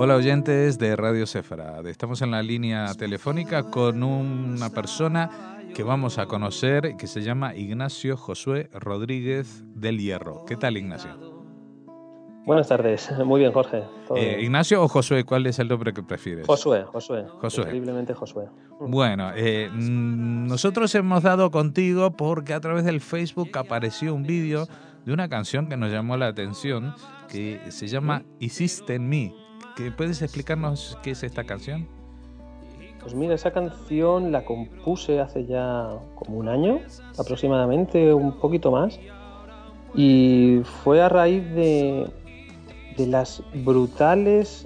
Hola oyentes de Radio Sefarad. Estamos en la línea telefónica con una persona que vamos a conocer que se llama Ignacio Josué Rodríguez del Hierro. ¿Qué tal, Ignacio? Buenas tardes. Muy bien, Jorge. ¿Todo bien? ¿Ignacio o Josué? ¿Cuál es el nombre que prefieres? Josué. Josué. Preferiblemente Josué. Bueno, nosotros hemos dado contigo porque a través del Facebook apareció un vídeo de una canción que nos llamó la atención, que se llama Hiciste en mí. ¿Puedes explicarnos qué es esta canción? Pues mira, esa canción la compuse hace ya como un año, aproximadamente, un poquito más, y fue a raíz de las brutales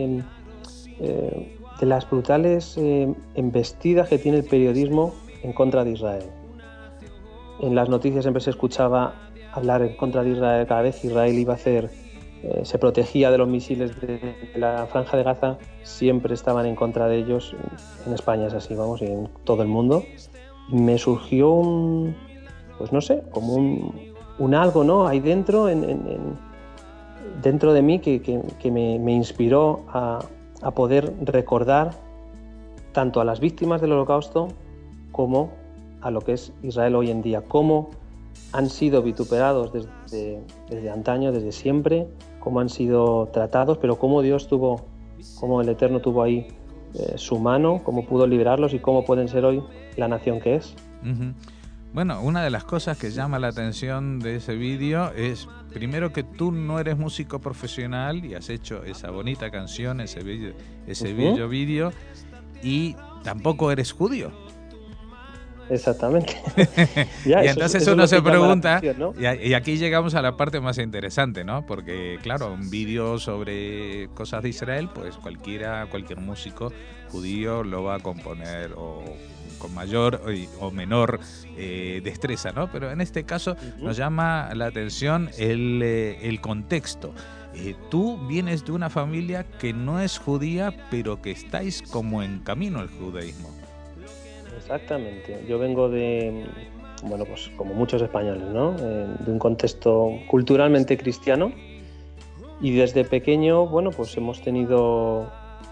embestidas que tiene el periodismo en contra de Israel. En las noticias siempre se escuchaba hablar en contra de Israel. Cada vez Israel iba a hacer, se protegía de los misiles de la Franja de Gaza, siempre estaban en contra de ellos. En España es así, vamos, y en todo el mundo. Y me surgió pues no sé, como un algo, ¿no? Ahí dentro, dentro de mí que me inspiró a poder recordar tanto a las víctimas del Holocausto como a lo que es Israel hoy en día, cómo han sido vituperados desde antaño, desde siempre, cómo han sido tratados, pero cómo Dios cómo el Eterno tuvo ahí su mano, cómo pudo liberarlos y cómo pueden ser hoy la nación que es. Uh-huh. Bueno, una de las cosas que llama la atención de ese vídeo es, primero, que tú no eres músico profesional y has hecho esa bonita canción, ese bello vídeo, y tampoco eres judío. Exactamente. Y entonces uno se pregunta, ¿no? Y aquí llegamos a la parte más interesante, ¿no? Porque, claro, un vídeo sobre cosas de Israel, pues cualquier músico judío lo va a componer o con mayor o menor destreza, ¿no? Pero en este caso nos llama la atención el contexto. Tú vienes de una familia que no es judía, pero que estáis como en camino al judaísmo. Exactamente. Yo vengo bueno, pues como muchos españoles, ¿no? De un contexto culturalmente cristiano, y desde pequeño, bueno, pues hemos tenido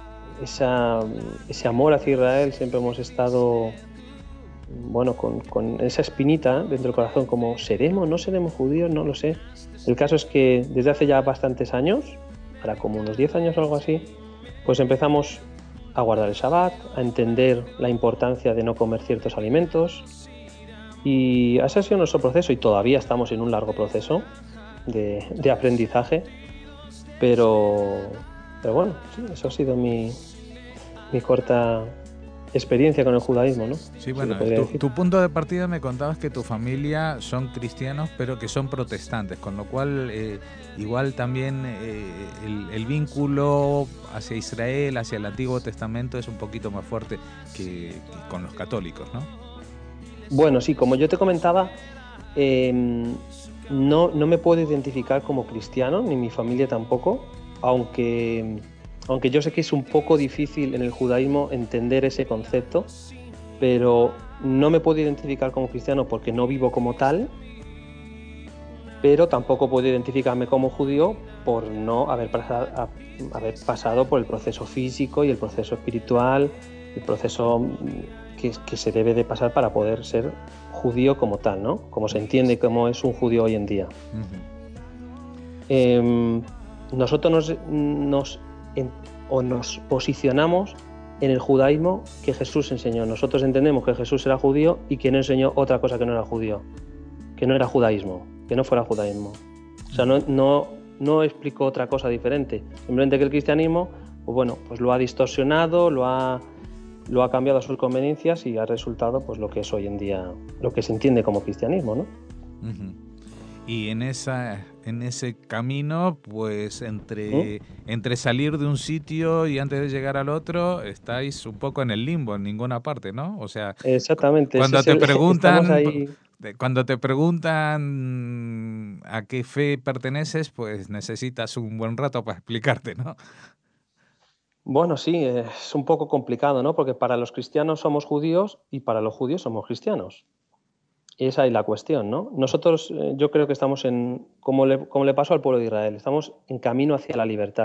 ese amor hacia Israel. Siempre hemos estado, bueno, con esa espinita dentro del corazón, como ¿seremos, no seremos judíos? No lo sé. El caso es que desde hace ya bastantes años, ahora como unos 10 años o algo así, pues empezamos a guardar el Shabbat, a entender la importancia de no comer ciertos alimentos, y ese ha sido nuestro proceso, y todavía estamos en un largo proceso de aprendizaje, pero bueno, sí, eso ha sido mi corta experiencia con el judaísmo, ¿no? Sí, bueno, tu punto de partida, me contabas que tu familia son cristianos, pero que son protestantes, con lo cual igual también el vínculo hacia Israel, hacia el Antiguo Testamento, es un poquito más fuerte que con los católicos, ¿no? Bueno, sí, como yo te comentaba, no me puedo identificar como cristiano, ni mi familia tampoco, aunque yo sé que es un poco difícil en el judaísmo entender ese concepto, pero no me puedo identificar como cristiano porque no vivo como tal, pero tampoco puedo identificarme como judío por no haber pasado por el proceso físico y el proceso espiritual, el proceso que se debe de pasar para poder ser judío como tal, ¿no? Como se entiende cómo es un judío hoy en día. Uh-huh. Nosotros nos posicionamos en el judaísmo que Jesús enseñó. Nosotros entendemos que Jesús era judío y que no enseñó otra cosa que no era judío, que no era judaísmo, que no fuera judaísmo. O sea, no explicó otra cosa diferente. Simplemente que el cristianismo, pues bueno, pues lo ha distorsionado, lo ha cambiado a sus conveniencias, y ha resultado pues lo que es hoy en día, lo que se entiende como cristianismo, ¿no? Uh-huh. Y en ese camino, pues entre salir de un sitio y antes de llegar al otro, estáis un poco en el limbo, en ninguna parte, ¿no? O sea, exactamente. Cuando te preguntan a qué fe perteneces, pues necesitas un buen rato para explicarte, ¿no? Bueno, sí, es un poco complicado, ¿no? Porque para los cristianos somos judíos y para los judíos somos cristianos. Esa es la cuestión, ¿no? Nosotros, yo creo que estamos como le pasó al pueblo de Israel, estamos en camino hacia la libertad.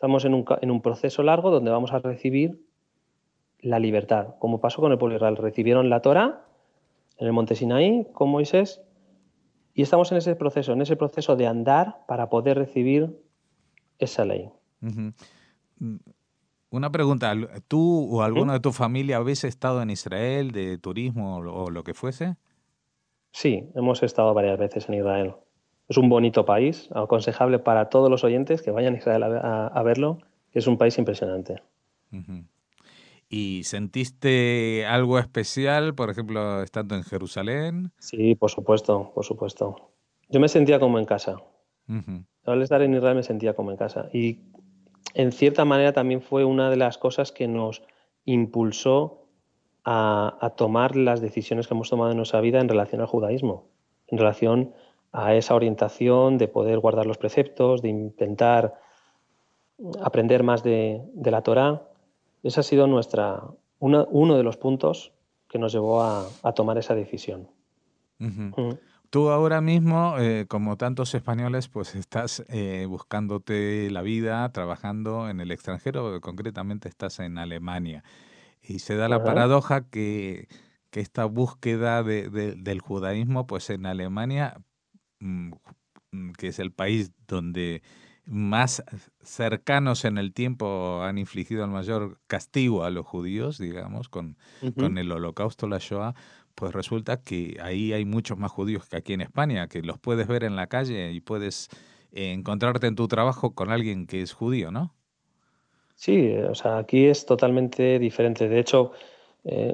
Estamos en un proceso largo donde vamos a recibir la libertad, como pasó con el pueblo de Israel. Recibieron la Torá en el monte Sinaí con Moisés y estamos en ese proceso de andar para poder recibir esa ley. Uh-huh. Una pregunta, ¿tú o alguno de tu familia habéis estado en Israel de turismo o lo que fuese? Sí, hemos estado varias veces en Israel. Es un bonito país, aconsejable para todos los oyentes que vayan a Israel a verlo. Es un país impresionante. Uh-huh. ¿Y sentiste algo especial, por ejemplo, estando en Jerusalén? Sí, por supuesto, por supuesto. Yo me sentía como en casa. Uh-huh. Al estar en Israel me sentía como en casa. Y en cierta manera también fue una de las cosas que nos impulsó a tomar las decisiones que hemos tomado en nuestra vida en relación al judaísmo, en relación a esa orientación de poder guardar los preceptos, de intentar aprender más de la Torá. Ese ha sido uno de los puntos que nos llevó a tomar esa decisión. Uh-huh. Mm. Tú ahora mismo, como tantos españoles, pues estás buscándote la vida, trabajando en el extranjero, concretamente estás en Alemania. Y se da la Ajá. paradoja que esta búsqueda del judaísmo, pues en Alemania, mm, que es el país donde más cercanos en el tiempo han infligido el mayor castigo a los judíos, digamos, con Uh-huh. el Holocausto, la Shoah, pues resulta que ahí hay muchos más judíos que aquí en España, que los puedes ver en la calle y puedes encontrarte en tu trabajo con alguien que es judío, ¿no? Sí, o sea, aquí es totalmente diferente. De hecho, eh,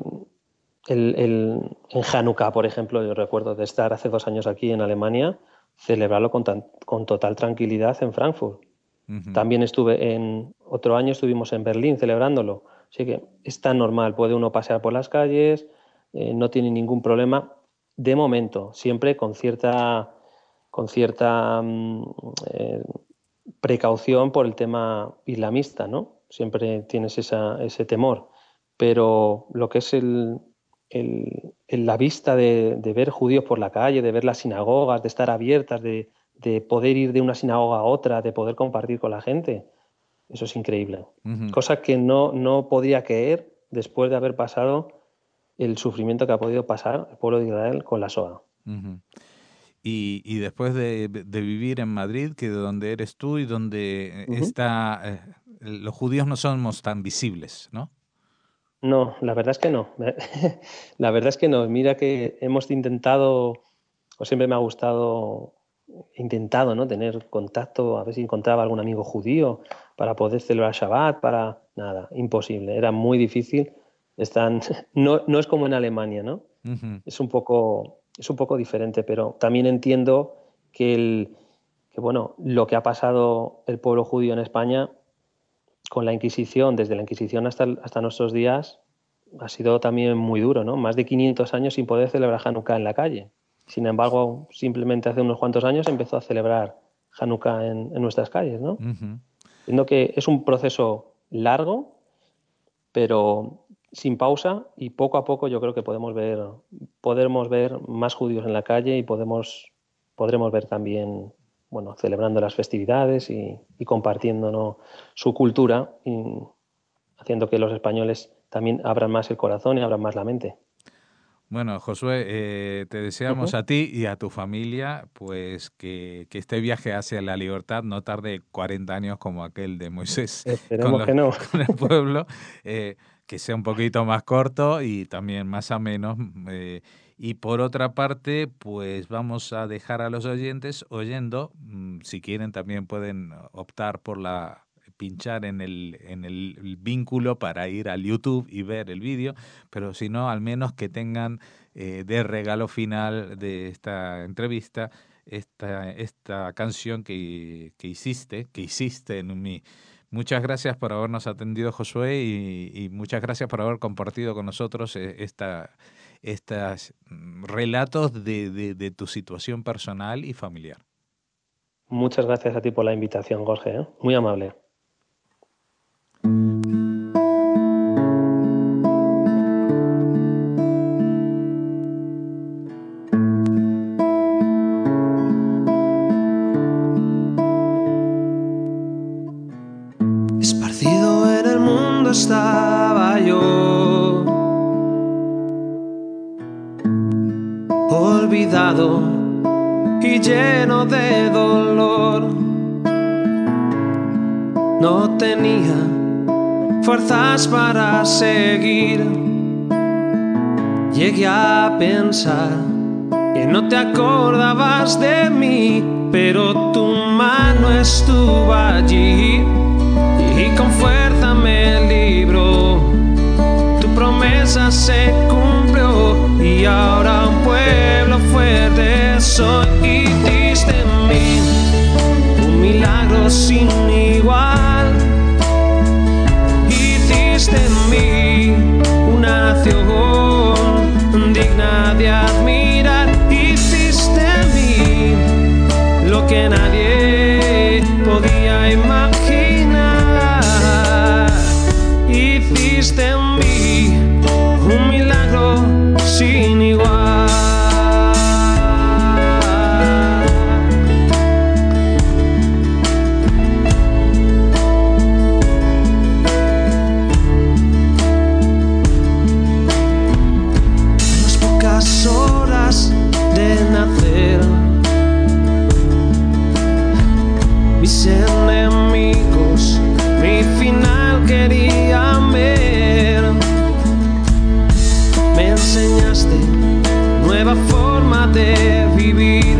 en Hanukkah, por ejemplo, yo recuerdo de estar hace 2 años aquí en Alemania, celebrarlo con total tranquilidad en Frankfurt. Ujú, También otro año estuvimos en Berlín celebrándolo. Así que es tan normal, puede uno pasear por las calles, no tiene ningún problema. De momento, siempre con cierta eh, precaución por el tema islamista, ¿no? Siempre tienes ese temor. Pero lo que es la vista de ver judíos por la calle, de ver las sinagogas, de estar abiertas, de poder ir de una sinagoga a otra, de poder compartir con la gente, eso es increíble. ujú, Cosa que no podía creer después de haber pasado el sufrimiento que ha podido pasar el pueblo de Israel con la SOA. ujú. Y después de vivir en Madrid, que de donde eres tú y donde Ujú. los judíos no somos tan visibles, ¿no? No, la verdad es que no. La verdad es que no. Mira que hemos intentado, o siempre me ha gustado, he intentado, ¿no? Tener contacto, a ver si encontraba algún amigo judío para poder celebrar Shabbat, para nada, imposible. Era muy difícil. Están, no es como en Alemania, ¿no? Ujú, Es un poco diferente, pero también entiendo que bueno, lo que ha pasado el pueblo judío en España con la Inquisición, desde la Inquisición hasta nuestros días, ha sido también muy duro, ¿no? Más de 500 años sin poder celebrar Hanukkah en la calle. Sin embargo, simplemente hace unos cuantos años empezó a celebrar Hanukkah en nuestras calles, ¿no? ujú. Entiendo que es un proceso largo, pero sin pausa y poco a poco yo creo que podremos ver más judíos en la calle y podremos ver también, bueno, celebrando las festividades y compartiendo, ¿no?, su cultura y haciendo que los españoles también abran más el corazón y abran más la mente. Bueno, Josué, te deseamos Ujú. a ti y a tu familia, pues que este viaje hacia la libertad no tarde 40 años como aquel de Moisés con, Esperemos los, que no. con el pueblo, que sea un poquito más corto y también más ameno. Y por otra parte, pues vamos a dejar a los oyentes oyendo, si quieren también pueden optar por pinchar en el vínculo para ir al YouTube y ver el vídeo, pero si no, al menos que tengan de regalo final de esta entrevista esta canción que hiciste en mí. Muchas gracias por habernos atendido, Josué, y muchas gracias por haber compartido con nosotros estas relatos de tu situación personal y familiar. Muchas gracias a ti por la invitación, Jorge, ¿eh? Muy amable. olvidado y lleno de dolor. No tenía fuerzas para seguir. Llegué a pensar que no te acordabas de mí, pero tu mano estuvo allí y con fuerza me libró. Tu promesa se cumplió y ahora un pueblo fuerte soy. Hiciste en mí un milagro sin igual. Hiciste en mí una nación digna de admirar. Hiciste en mí lo que nadie podía imaginar. Hiciste en mí un milagro sin igual. Unas pocas horas de nacer, mis enemigos mi final querían ver. Me enseñaste nueva forma de vivir,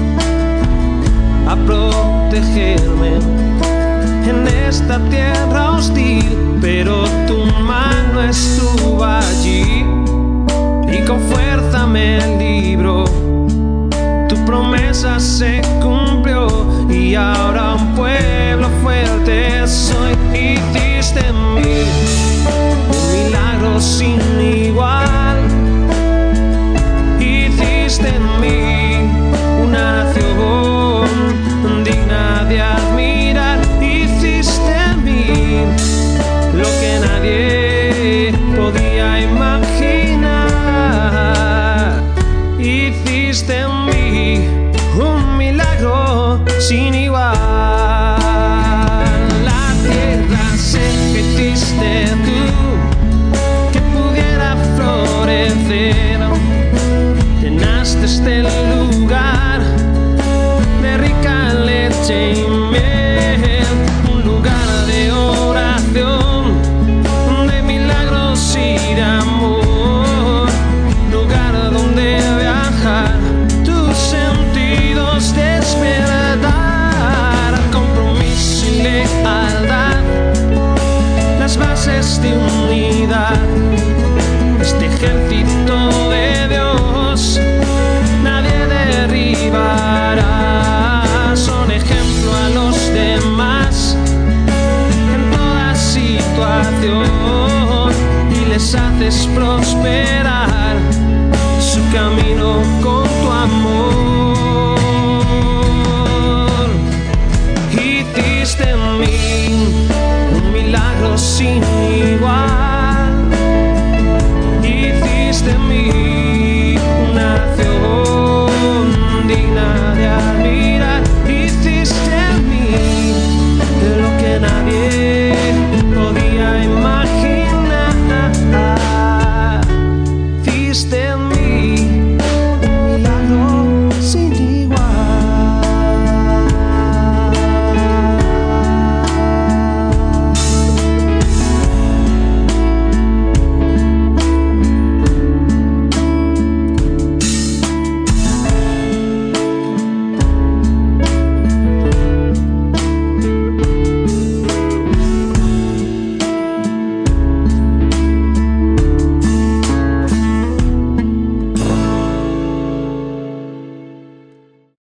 a protegerme en esta tierra hostil, pero tu mano estuvo allí y con fuerza me libró. Tu promesa se cumplió y ahora un pueblo fuerte soy. Hiciste en mí un milagro sin igual. Hiciste en mí una nación digna de admirar. Hiciste en mí lo que nadie podía imaginar. Hiciste en mí un milagro sin igual. La tierra sé que hiciste tú, que pudiera florecer. Llenaste este lugar de rica leche y miel, un lugar de oración, de milagros y de amor, lugar donde viajar, tus sentidos despertar, compromiso y lealtad, las bases de unidad, este ejército de Dios nadie derribará. Son ejemplo a los demás en toda situación y les haces prosperar su camino.